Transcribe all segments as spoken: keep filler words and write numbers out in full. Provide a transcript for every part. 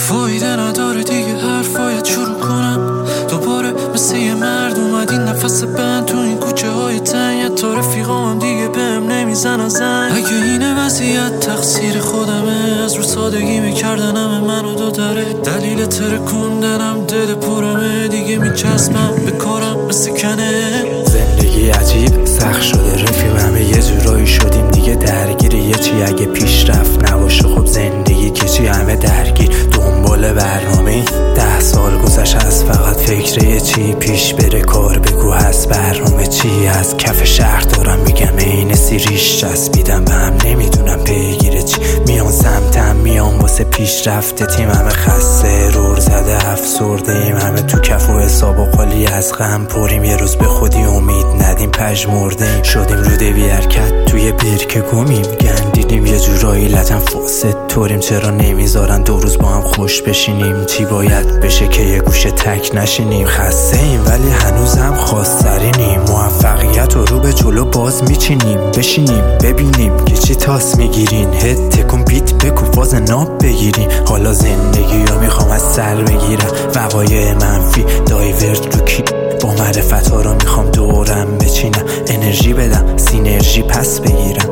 فایده نداره دیگه حرفایت شروع کنم دوباره مثل یه مرد اومدی نفس بند تو این کوچه های تنگ. تا رفیقام دیگه بهم نمیزنن زنگ. اگه اینه وضعیت تقصیر خودمه، از رو سادگی میکردنم منو دو داره. دلیل ترکوندنم دل پرمه، دیگه میچسبم به کارم مثل کنه. زندگی عجیب سخت شده رفیق، همه یه جورایی شدیم دیگه درگیر یه چی. اگه پیشرفت نباشه خب زندگی که چی، همه درگیر دنبال برنامه. ده سال گذشت از فقط فکر یه چی، پیش بره کار بگو هست برنامه چی. از کف شهر دارم میگم این سیریش چسبیدم به هم، نمیدونم پیگیر چی. میان سمتم میان واسه پیشرفت تیم، همه خسته رور زده افسرده ایم. همه تو کف و حساب و قالی از غم پریم، یه روز به خودی امید ندیم پژمرده شدیم. روده بی حرکت توی برکه گمیم، گندیدیم یه جورایی لطن فاسد طوریم. چرا نمیذارن دو روز با هم خوش بشینیم؟ چی باید بشه که یه گوشه تک نشینیم؟ خسته ایم ولی هنوز هم خواسترینیم، موفقیت رو رو به جلو باز میچینیم. بشینیم ببینیم که چی تاس میگیرین، هد تکون بیت بکو فاز ناب بگیرین. حالا زندگی رو میخوام از سر بگیرم، وقایع منفی دایورت رو کی با معرفت ها رو میخوام دورم بچینم. انرژی بدم سینرژی پس بگیرم.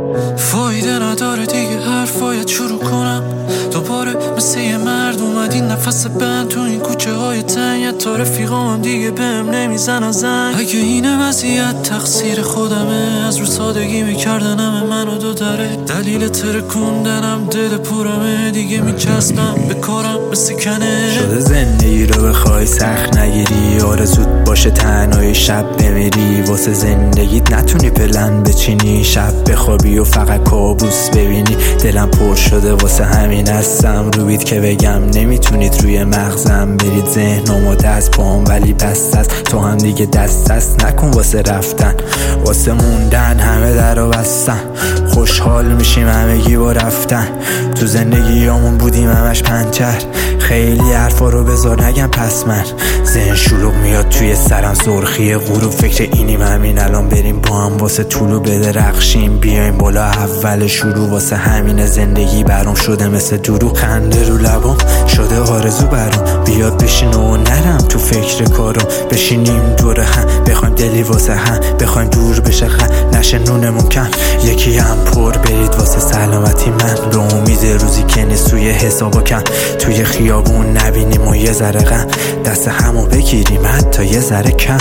فایده نداره دیگه حرفایت شروع کنم دوباره مثل یه مرد اومدی نفس بند تو این کوچه های تنگ. تا رفیقام دیگه بهم نمیزنن زنگ. اگه اینه وضعیت تقصیر خودمه، از رو سادگی میکردنم منو دو داره. دلیل ترکوندنم دل پرمه، دیگه میچسبم به کارم مثل کنه. شده زندگی رو بخوای سخت نگیری، آرزوت باشه تنهایی شب بمیری. واسه زندگیت نتونی پلن بچینی، شب بخوابی و فقط کابوس ببینی. دلم پر شده واسه همین هستم روید که بگم نمیتونید روی مغزم برید. ذهنم و دست پام ولی بست است، تو هم دیگه دست دست نکن واسه رفتن. واسه موندن همه در و بستن، خوشحال میشیم همگی با رفتن. تو زندگیامون بودیم همش پنچر، خیلی حرفا رو بذار نگم پس من. ذهن شلوغ میاد توی سرم سرخی غروب، فکر اینیم همین الان بریم با هم واسه طولو بدرخشیم. بیایم بالا اول شروع، واسه همین زندگی برام شده مثل دروغ. خنده رو لبام شده آرزو برام، بیاد بشین و نرم تو فکر کارم. بشینیم دور هم بخوایم دلی واسه هم، بخوایم دور بشه خم نشه نونمون کم. یکی هم پر برید واسه سلامتی من، به امید روزی که نیست توی حسابا کم. توی خیابون نبینیم و یه ذره غم، دست همو بگیریم حتی یه ذره کم.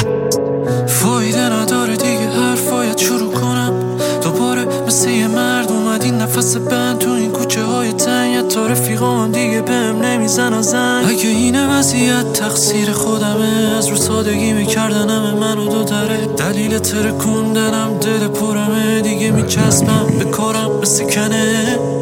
فایده نداره دیگه حرفایت شروع کنم دوباره مثل یه مرد اومدی نفس بند تو این کوچه های تنگ. تا رفیقام دیگه بهم نمیزنن زنگ. اگه اینه وضعیت تقصیر خودمه، از رو سادگی میکردنم منو دو داره. دلیل ترکوندنم دل پرمه، دیگه میچسبم به کارم مثل کنه.